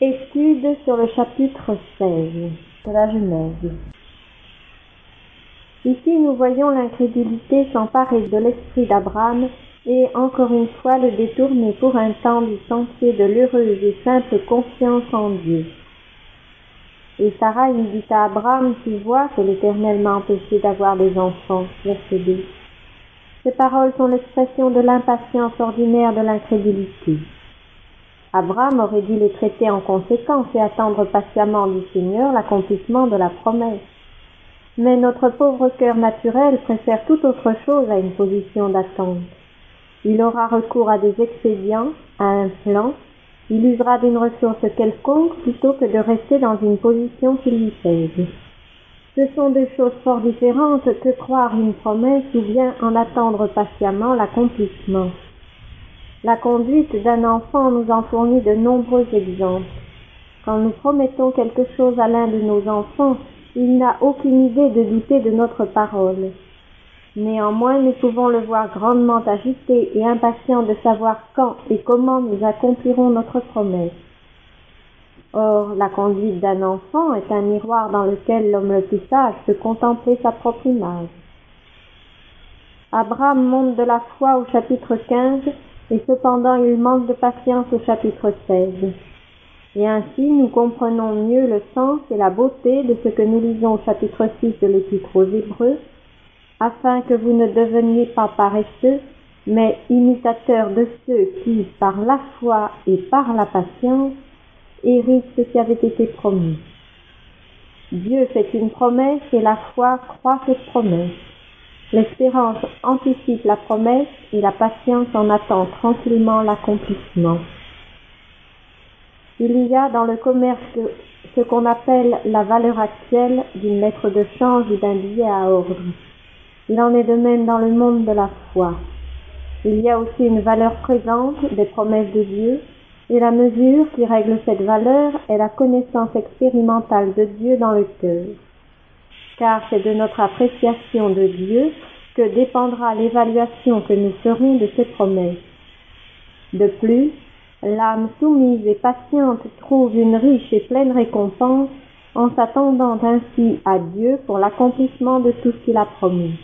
Étude sur le chapitre 16 de la Genèse. Ici, nous voyons l'incrédulité s'emparer de l'esprit d'Abraham et, encore une fois, le détourner pour un temps du sentier de l'heureuse et simple confiance en Dieu. Et Sarai dit à Abraham, tu vois que l'Éternel m'a empêché d'avoir des enfants. Verset 2. Ces paroles sont l'expression de l'impatience ordinaire de l'incrédulité. Abraham aurait dû les traiter en conséquence et attendre patiemment du Seigneur l'accomplissement de la promesse. Mais notre pauvre cœur naturel préfère toute autre chose à une position d'attente. Il aura recours à des expédients, à un plan, il usera d'une ressource quelconque plutôt que de rester dans une position qui lui pèse. Ce sont deux choses fort différentes que croire une promesse ou bien en attendre patiemment l'accomplissement. La conduite d'un enfant nous en fournit de nombreux exemples. Quand nous promettons quelque chose à l'un de nos enfants, il n'a aucune idée de douter de notre parole. Néanmoins, nous pouvons le voir grandement agité et impatient de savoir quand et comment nous accomplirons notre promesse. Or, la conduite d'un enfant est un miroir dans lequel l'homme le plus sage peut contempler sa propre image. Abraham monte de la foi au chapitre 15, et cependant il manque de patience au chapitre 16. Et ainsi nous comprenons mieux le sens et la beauté de ce que nous lisons au chapitre 6 de l'Épître aux Hébreux, afin que vous ne deveniez pas paresseux, mais imitateurs de ceux qui, par la foi et par la patience, héritent ce qui avait été promis. Dieu fait une promesse et la foi croit cette promesse. L'espérance anticipe la promesse et la patience en attend tranquillement l'accomplissement. Il y a dans le commerce ce qu'on appelle la valeur actuelle d'une lettre de change ou d'un billet à ordre. Il en est de même dans le monde de la foi. Il y a aussi une valeur présente des promesses de Dieu, et la mesure qui règle cette valeur est la connaissance expérimentale de Dieu dans le cœur. Car c'est de notre appréciation de Dieu que dépendra l'évaluation que nous ferons de ses promesses. De plus, l'âme soumise et patiente trouve une riche et pleine récompense en s'attendant ainsi à Dieu pour l'accomplissement de tout ce qu'il a promis.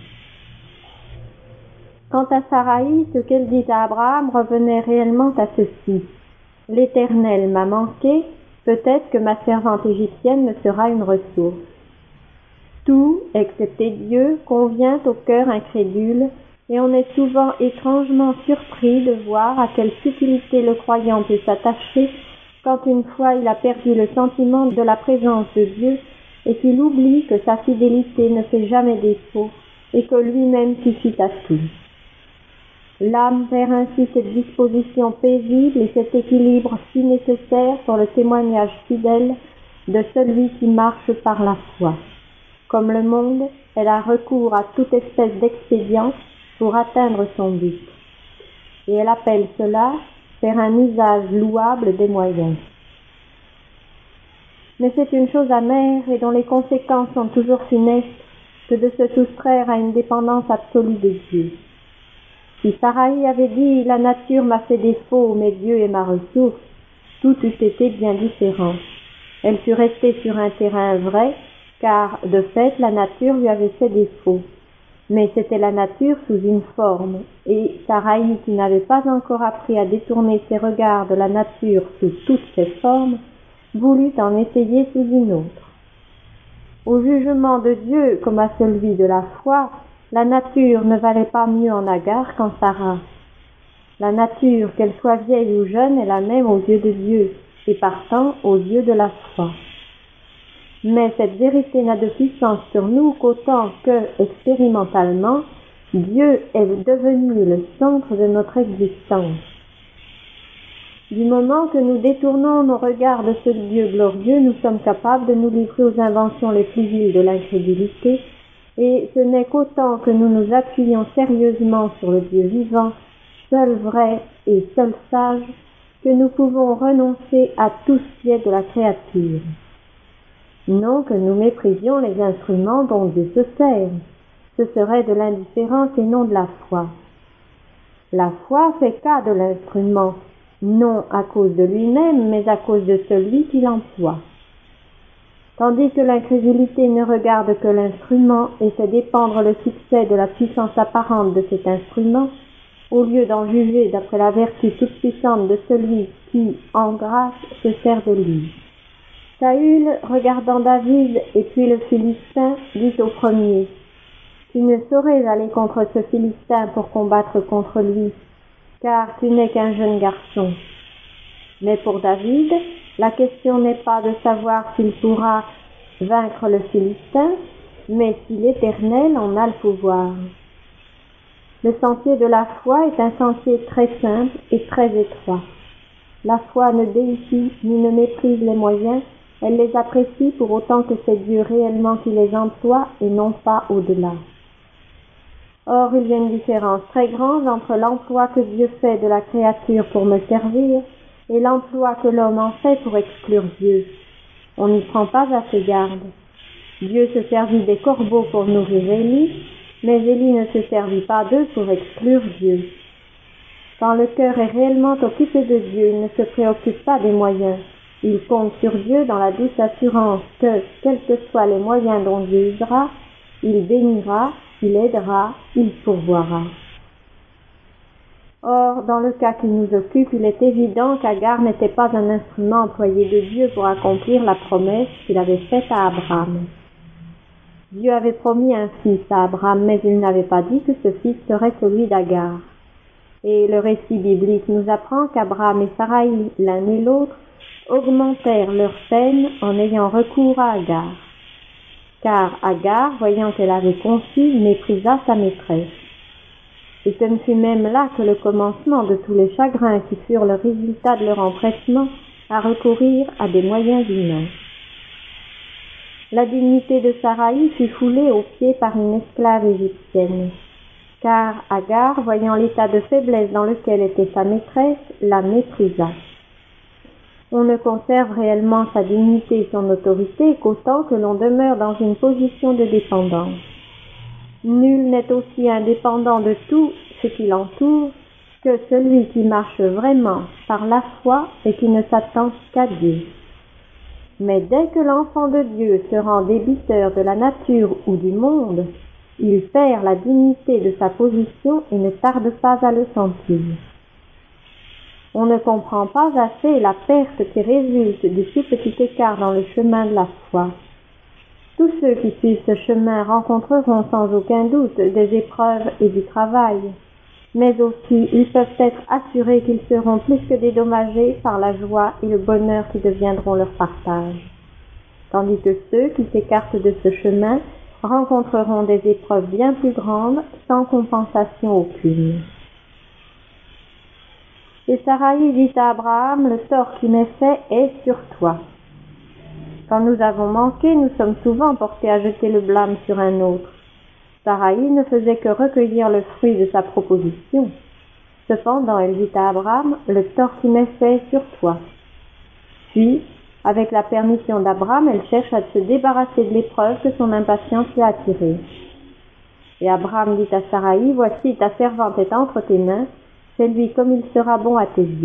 Quant à Sarai, ce qu'elle dit à Abraham revenait réellement à ceci. L'Éternel m'a manqué, peut-être que ma servante égyptienne me sera une ressource. Tout, excepté Dieu, convient au cœur incrédule, et on est souvent étrangement surpris de voir à quelle futilité le croyant peut s'attacher quand une fois il a perdu le sentiment de la présence de Dieu et qu'il oublie que sa fidélité ne fait jamais défaut et que lui-même suffit à tout. L'âme perd ainsi cette disposition paisible et cet équilibre si nécessaire pour le témoignage fidèle de celui qui marche par la foi. Comme le monde, elle a recours à toute espèce d'expédient pour atteindre son but. Et elle appelle cela faire un usage louable des moyens. Mais c'est une chose amère et dont les conséquences sont toujours funestes que de se soustraire à une dépendance absolue de Dieu. Si Sarai avait dit « La nature m'a fait défaut, mais Dieu est ma ressource », tout eût été bien différent. Elle fut restée sur un terrain vrai, car, de fait, la nature lui avait fait défaut. Mais c'était la nature sous une forme, et Sarai, qui n'avait pas encore appris à détourner ses regards de la nature sous toutes ses formes, voulut en essayer sous une autre. Au jugement de Dieu, comme à celui de la foi, la nature ne valait pas mieux en égard qu'en Sarah. La nature, qu'elle soit vieille ou jeune, est la même aux yeux de Dieu, et partant aux yeux de la foi. Mais cette vérité n'a de puissance sur nous qu'autant que, expérimentalement, Dieu est devenu le centre de notre existence. Du moment que nous détournons nos regards de ce Dieu glorieux, nous sommes capables de nous livrer aux inventions les plus viles de l'incrédulité, et ce n'est qu'autant que nous nous appuyons sérieusement sur le Dieu vivant, seul vrai et seul sage, que nous pouvons renoncer à tout ce qui est de la créature. Non que nous méprisions les instruments dont Dieu se sert, ce serait de l'indifférence et non de la foi. La foi fait cas de l'instrument, non à cause de lui-même, mais à cause de celui qui l'emploie. Tandis que l'incrédulité ne regarde que l'instrument et fait dépendre le succès de la puissance apparente de cet instrument, au lieu d'en juger d'après la vertu toute puissante de celui qui, en grâce, se sert de lui. Saül, regardant David et puis le Philistin, dit au premier: « Tu ne saurais aller contre ce Philistin pour combattre contre lui, car tu n'es qu'un jeune garçon. » Mais pour David, la question n'est pas de savoir s'il pourra vaincre le Philistin, mais si l'Éternel en a le pouvoir. Le sentier de la foi est un sentier très simple et très étroit. La foi ne déifie ni ne méprise les moyens, elle les apprécie pour autant que c'est Dieu réellement qui les emploie et non pas au-delà. Or, il y a une différence très grande entre l'emploi que Dieu fait de la créature pour me servir et l'emploi que l'homme en fait pour exclure Dieu. On n'y prend pas assez garde. Dieu se servit des corbeaux pour nourrir Élie, mais Élie ne se servit pas d'eux pour exclure Dieu. Quand le cœur est réellement occupé de Dieu, il ne se préoccupe pas des moyens. Il compte sur Dieu dans la douce assurance que, quels que soient les moyens dont Dieu usera, il bénira, il aidera, il pourvoira. Or, dans le cas qui nous occupe, il est évident qu'Agar n'était pas un instrument employé de Dieu pour accomplir la promesse qu'il avait faite à Abraham. Dieu avait promis un fils à Abraham, mais il n'avait pas dit que ce fils serait celui d'Agar. Et le récit biblique nous apprend qu'Abraham et Saraï, l'un et l'autre, augmentèrent leur peine en ayant recours à Agar. Car Agar, voyant qu'elle avait conçu, méprisa sa maîtresse. Et ce ne fut même là que le commencement de tous les chagrins qui furent le résultat de leur empressement à recourir à des moyens humains. La dignité de Saraï fut foulée aux pieds par une esclave égyptienne, car Agar, voyant l'état de faiblesse dans lequel était sa maîtresse, la méprisa. On ne conserve réellement sa dignité et son autorité qu'autant que l'on demeure dans une position de dépendance. Nul n'est aussi indépendant de tout ce qui l'entoure que celui qui marche vraiment par la foi et qui ne s'attend qu'à Dieu. Mais dès que l'enfant de Dieu se rend débiteur de la nature ou du monde, il perd la dignité de sa position et ne tarde pas à le sentir. On ne comprend pas assez la perte qui résulte du tout petit écart dans le chemin de la foi. Tous ceux qui suivent ce chemin rencontreront sans aucun doute des épreuves et du travail, mais aussi ils peuvent être assurés qu'ils seront plus que dédommagés par la joie et le bonheur qui deviendront leur partage. Tandis que ceux qui s'écartent de ce chemin rencontreront des épreuves bien plus grandes sans compensation aucune. Et Saraï dit à Abraham: « Le tort qui m'est fait est sur toi. » Quand nous avons manqué, nous sommes souvent portés à jeter le blâme sur un autre. Saraï ne faisait que recueillir le fruit de sa proposition. Cependant, elle dit à Abraham: « Le tort qui m'est fait est sur toi. » Puis, avec la permission d'Abraham, elle cherche à se débarrasser de l'épreuve que son impatience lui a attirée. Et Abraham dit à Saraï: « Voici, ta servante est entre tes mains, fais-lui comme il sera bon à tes yeux. »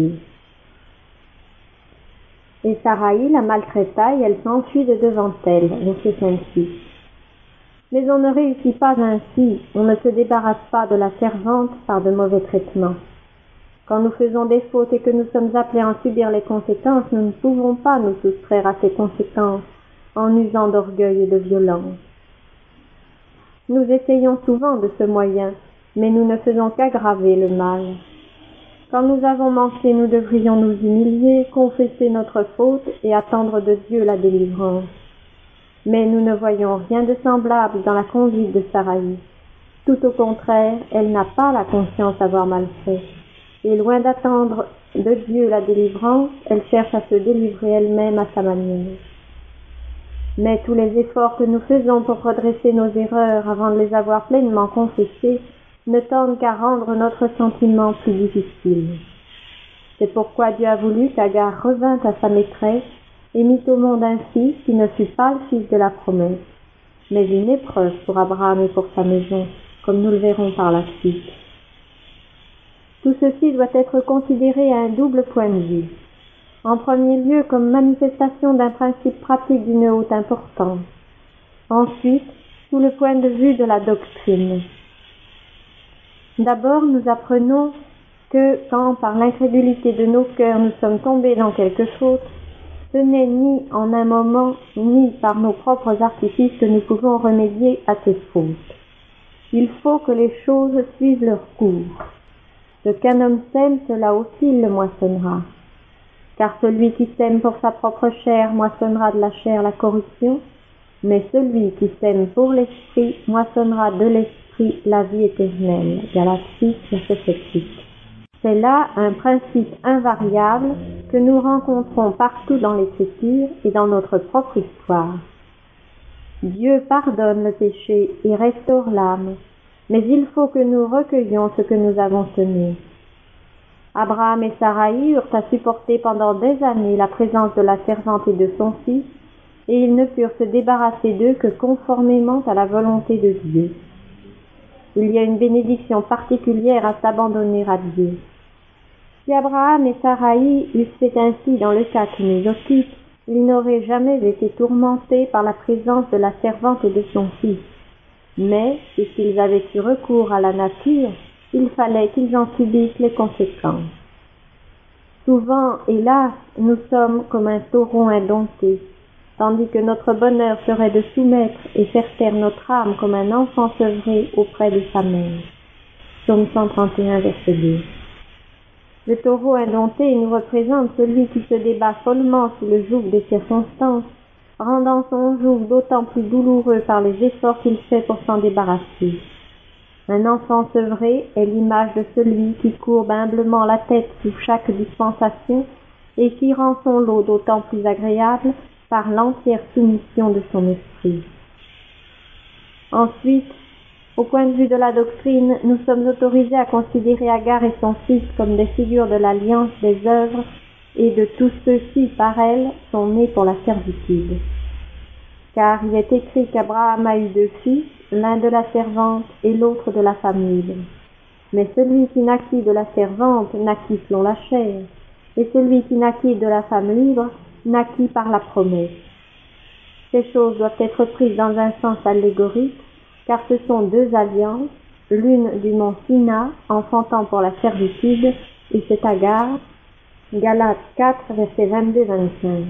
Et Saraï la maltraita et elle s'enfuit de devant elle. Verset 26. Mais on ne réussit pas ainsi, on ne se débarrasse pas de la servante par de mauvais traitements. Quand nous faisons des fautes et que nous sommes appelés à en subir les conséquences, nous ne pouvons pas nous soustraire à ces conséquences en usant d'orgueil et de violence. Nous essayons souvent de ce moyen, mais nous ne faisons qu'aggraver le mal. Quand nous avons manqué, nous devrions nous humilier, confesser notre faute et attendre de Dieu la délivrance. Mais nous ne voyons rien de semblable dans la conduite de Saraï. Tout au contraire, elle n'a pas la conscience d'avoir mal fait. Et loin d'attendre de Dieu la délivrance, elle cherche à se délivrer elle-même à sa manière. Mais tous les efforts que nous faisons pour redresser nos erreurs avant de les avoir pleinement confessées ne tendent qu'à rendre notre sentiment plus difficile. C'est pourquoi Dieu a voulu qu'Agar revînt à sa maîtresse et mit au monde un fils qui ne fut pas le fils de la promesse, mais une épreuve pour Abraham et pour sa maison, comme nous le verrons par la suite. Tout ceci doit être considéré à un double point de vue. En premier lieu, comme manifestation d'un principe pratique d'une haute importance. Ensuite, sous le point de vue de la doctrine. D'abord, nous apprenons que quand, par l'incrédulité de nos cœurs, nous sommes tombés dans quelque faute, ce n'est ni en un moment, ni par nos propres artifices que nous pouvons remédier à cette faute. Il faut que les choses suivent leur cours. Ce qu'un homme sème, cela aussi il le moissonnera. Car celui qui sème pour sa propre chair moissonnera de la chair la corruption, mais celui qui sème pour l'esprit moissonnera de l'esprit la vie éternelle. Galates 6, verset 7-8. C'est là un principe invariable que nous rencontrons partout dans l'Écriture et dans notre propre histoire. Dieu pardonne le péché et restaure l'âme, mais il faut que nous recueillions ce que nous avons semé. Abraham et Saraï eurent à supporter pendant des années la présence de la servante et de son fils, et ils ne purent se débarrasser d'eux que conformément à la volonté de Dieu. Il y a une bénédiction particulière à s'abandonner à Dieu. Si Abraham et Saraï eussent fait ainsi dans le cas qui nous occupe, ils n'auraient jamais été tourmentés par la présence de la servante et de son fils. Mais, puisqu'ils avaient eu recours à la nature, il fallait qu'ils en subissent les conséquences. Souvent, hélas, nous sommes comme un taureau indompté, tandis que notre bonheur serait de soumettre et faire taire notre âme comme un enfant sevré auprès de sa mère. Psaume 131, verset 2. Le taureau indompté nous représente celui qui se débat follement sous le joug des circonstances, rendant son joug d'autant plus douloureux par les efforts qu'il fait pour s'en débarrasser. Un enfant sevré est l'image de celui qui courbe humblement la tête sous chaque dispensation et qui rend son lot d'autant plus agréable par l'entière soumission de son esprit. Ensuite, au point de vue de la doctrine, nous sommes autorisés à considérer Agar et son fils comme des figures de l'alliance des œuvres et de tous ceux qui, par elles, sont nés pour la servitude. Car il est écrit qu'Abraham a eu 2 fils, l'un de la servante et l'autre de la femme libre. Mais celui qui naquit de la servante naquit selon la chair, et celui qui naquit de la femme libre naquit par la promesse. Ces choses doivent être prises dans un sens allégorique, car ce sont 2 alliances, l'une du mont Sina, enfantant pour la servitude, et c'est Agar. Galates 4, versets 22-25.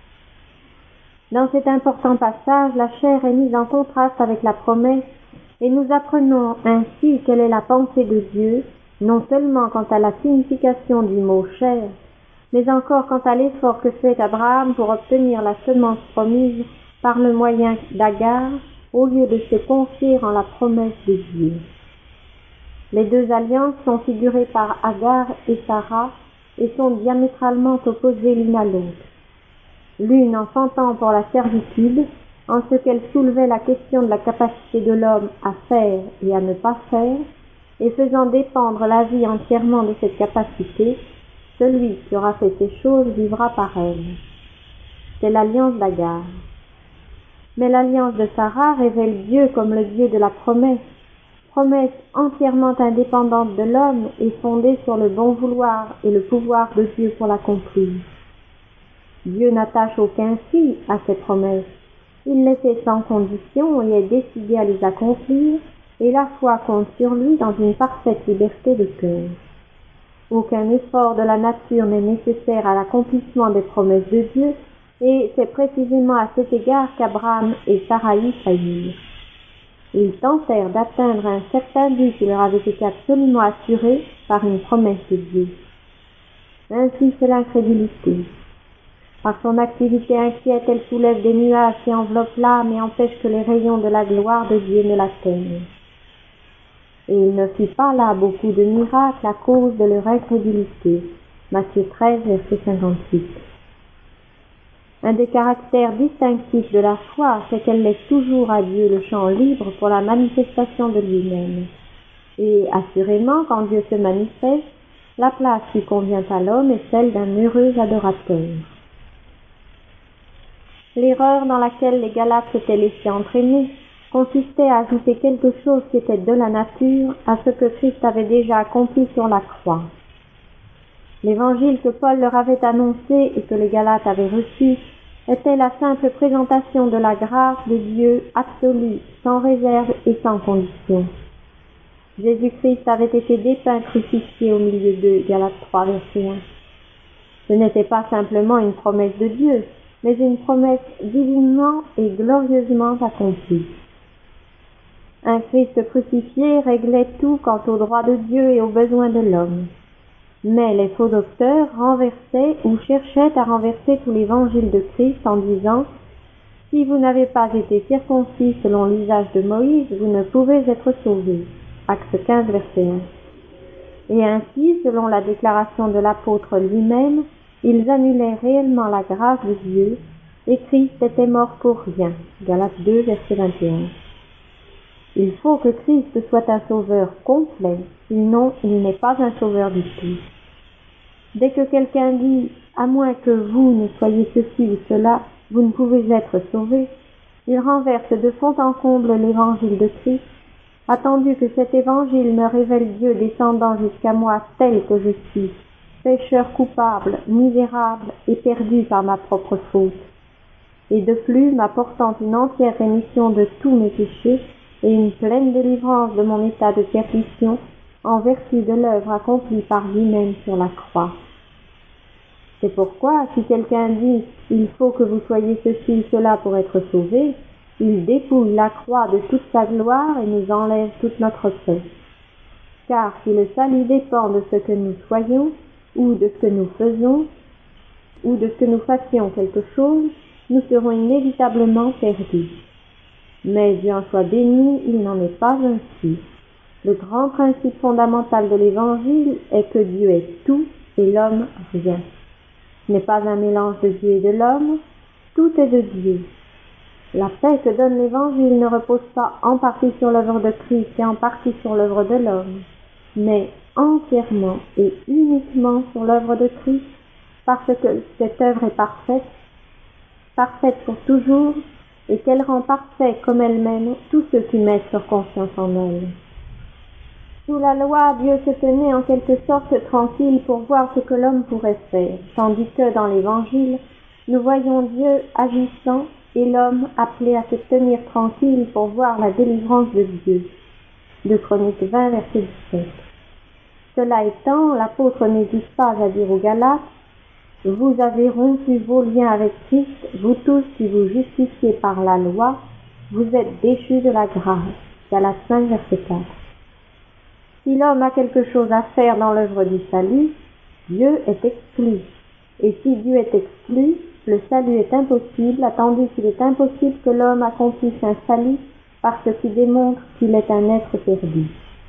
Dans cet important passage, la chair est mise en contraste avec la promesse, et nous apprenons ainsi quelle est la pensée de Dieu, non seulement quant à la signification du mot chair, mais encore quant à l'effort que fait Abraham pour obtenir la semence promise par le moyen d'Agar, au lieu de se confier en la promesse de Dieu. Les 2 alliances sont figurées par Agar et Sarah et sont diamétralement opposées l'une à l'autre. L'une enfantant pour la servitude, en ce qu'elle soulevait la question de la capacité de l'homme à faire et à ne pas faire, et faisant dépendre la vie entièrement de cette capacité, celui qui aura fait ces choses vivra par elle. C'est l'alliance d'Agar. Mais l'alliance de Sarah révèle Dieu comme le Dieu de la promesse entièrement indépendante de l'homme et fondée sur le bon vouloir et le pouvoir de Dieu pour l'accomplir. Dieu n'attache aucun fil à ses promesses. Il les fait sans condition et est décidé à les accomplir, et la foi compte sur lui dans une parfaite liberté de cœur. Aucun effort de la nature n'est nécessaire à l'accomplissement des promesses de Dieu, et c'est précisément à cet égard qu'Abraham et Saraï faillirent. Ils tentèrent d'atteindre un certain but qui leur avait été absolument assuré par une promesse de Dieu. Ainsi c'est l'incrédulité. Par son activité inquiète, elle soulève des nuages qui enveloppent l'âme et empêchent que les rayons de la gloire de Dieu ne l'atteignent. Et il ne fit pas là beaucoup de miracles à cause de leur incrédulité. Matthieu 13, verset 58. Un des caractères distinctifs de la foi, c'est qu'elle laisse toujours à Dieu le champ libre pour la manifestation de lui-même. Et assurément, quand Dieu se manifeste, la place qui convient à l'homme est celle d'un heureux adorateur. L'erreur dans laquelle les Galates s'étaient laissés entraîner consistait à ajouter quelque chose qui était de la nature à ce que Christ avait déjà accompli sur la croix. L'évangile que Paul leur avait annoncé et que les Galates avaient reçu était la simple présentation de la grâce de Dieu absolue, sans réserve et sans condition. Jésus-Christ avait été dépeint crucifié au milieu d'eux, Galates 3, verset 1. Ce n'était pas simplement une promesse de Dieu, mais une promesse divinement et glorieusement accomplie. Un Christ crucifié réglait tout quant aux droits de Dieu et aux besoins de l'homme. Mais les faux docteurs renversaient ou cherchaient à renverser tout l'évangile de Christ en disant « Si vous n'avez pas été circoncis selon l'usage de Moïse, vous ne pouvez être sauvés. » Acte 15, verset 1. Et ainsi, selon la déclaration de l'apôtre lui-même, ils annulaient réellement la grâce de Dieu et Christ était mort pour rien. Galates 2, verset 21. Il faut que Christ soit un sauveur complet, sinon il n'est pas un sauveur du tout. Dès que quelqu'un dit « à moins que vous ne soyez ceci ou cela, vous ne pouvez être sauvés », il renverse de fond en comble l'évangile de Christ, attendu que cet évangile me révèle Dieu descendant jusqu'à moi tel que je suis, pécheur coupable, misérable et perdu par ma propre faute, et de plus m'apportant une entière rémission de tous mes péchés et une pleine délivrance de mon état de perdition en vertu de l'œuvre accomplie par lui-même sur la croix. C'est pourquoi, si quelqu'un dit « il faut que vous soyez ceci ou cela pour être sauvé », il dépouille la croix de toute sa gloire et nous enlève toute notre paix. Car si le salut dépend de ce que nous soyons, ou de ce que nous faisons, ou de ce que nous fassions quelque chose, nous serons inévitablement perdus. Mais Dieu en soit béni, il n'en est pas ainsi. Le grand principe fondamental de l'Évangile est que Dieu est tout et l'homme rien. Ce n'est pas un mélange de Dieu et de l'homme, tout est de Dieu. La paix que donne l'Évangile ne repose pas en partie sur l'œuvre de Christ et en partie sur l'œuvre de l'homme, mais entièrement et uniquement sur l'œuvre de Christ, parce que cette œuvre est parfaite pour toujours, et qu'elle rend parfait comme elle-même tous ceux qui mettent leur confiance en elle. Sous la loi, Dieu se tenait en quelque sorte tranquille pour voir ce que l'homme pourrait faire, tandis que dans l'Évangile, nous voyons Dieu agissant et l'homme appelé à se tenir tranquille pour voir la délivrance de Dieu. 2 Chroniques 20, verset 17. Cela étant, l'apôtre n'hésite pas à dire aux Galates « Vous avez rompu vos liens avec Christ, vous tous qui vous justifiez par la loi, vous êtes déchus de la grâce. » Galates 5, verset 4. Si l'homme a quelque chose à faire dans l'œuvre du salut, Dieu est exclu. Et si Dieu est exclu, le salut est impossible, attendu qu'il est impossible que l'homme accomplisse un salut par ce qui démontre qu'il est un être perdu.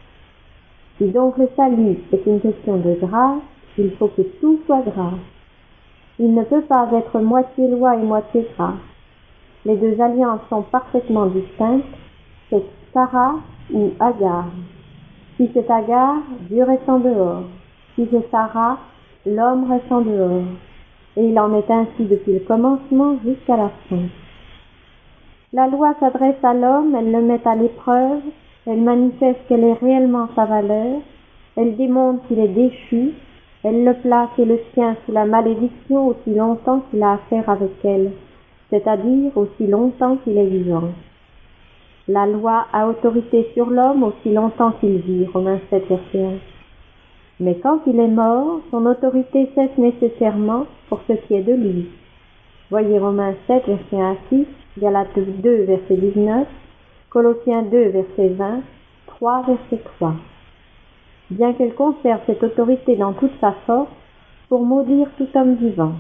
Si donc le salut est une question de grâce, il faut que tout soit grâce. Il ne peut pas être moitié loi et moitié grâce. Les deux alliances sont parfaitement distinctes, c'est Sarah ou Agar. Si c'est Agar, Dieu reste en dehors. Si c'est Sarah, l'homme reste en dehors. Et il en est ainsi depuis le commencement jusqu'à la fin. La loi s'adresse à l'homme, elle le met à l'épreuve, elle manifeste quelle est réellement sa valeur, elle démontre qu'il est déchu, elle le place et le tient sous la malédiction aussi longtemps qu'il a affaire avec elle, c'est-à-dire aussi longtemps qu'il est vivant. La loi a autorité sur l'homme aussi longtemps qu'il vit, Romains 7, verset 1. Mais quand il est mort, son autorité cesse nécessairement pour ce qui est de lui. Voyez Romains 7, verset 1 à 6, Galates 2, verset 19, Colossiens 2, verset 20, 3, verset 3. Bien qu'elle conserve cette autorité dans toute sa force, pour maudire tout homme vivant.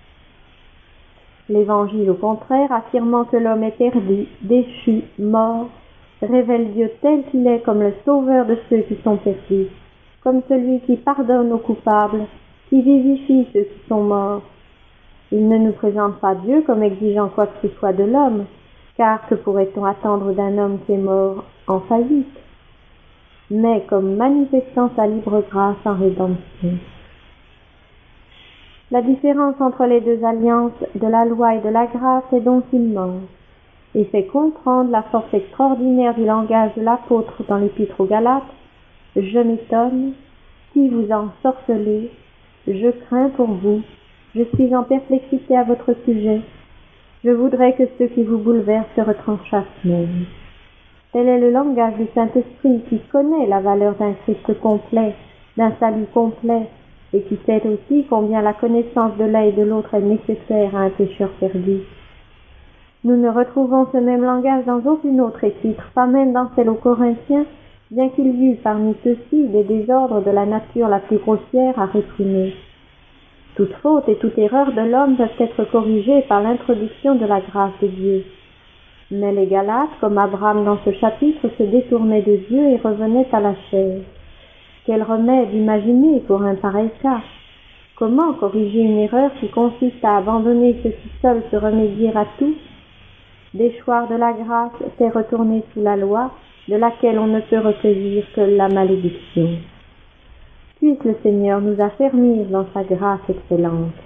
L'Évangile, au contraire, affirmant que l'homme est perdu, déchu, mort, révèle Dieu tel qu'il est comme le sauveur de ceux qui sont perdus, comme celui qui pardonne aux coupables, qui vivifie ceux qui sont morts. Il ne nous présente pas Dieu comme exigeant quoi que ce soit de l'homme, car que pourrait-on attendre d'un homme qui est mort en faillite, mais comme manifestant sa libre grâce en rédemption. La différence entre les deux alliances de la loi et de la grâce est donc immense. et fait comprendre la force extraordinaire du langage de l'apôtre dans l'épître aux Galates, je m'étonne, si vous ensorcelez, je crains pour vous, je suis en perplexité à votre sujet, je voudrais que ceux qui vous bouleversent se retranchassent même. Tel est le langage du Saint-Esprit qui connaît la valeur d'un Christ complet, d'un salut complet, et qui sait aussi combien la connaissance de l'un et de l'autre est nécessaire à un pécheur perdu. Nous ne retrouvons ce même langage dans aucune autre épître, pas même dans celle aux Corinthiens, bien qu'il y eût parmi ceux-ci des désordres de la nature la plus grossière à réprimer. Toute faute et toute erreur de l'homme peuvent être corrigées par l'introduction de la grâce de Dieu. Mais les Galates, comme Abraham dans ce chapitre, se détournaient de Dieu et revenaient à la chair. Quel remède imaginer pour un pareil cas? Comment corriger une erreur qui consiste à abandonner ce qui seul se remédier à tout? Déchoir de la grâce, c'est retourner sous la loi, de laquelle on ne peut recueillir que la malédiction. Puisse le Seigneur nous affermir dans sa grâce excellente.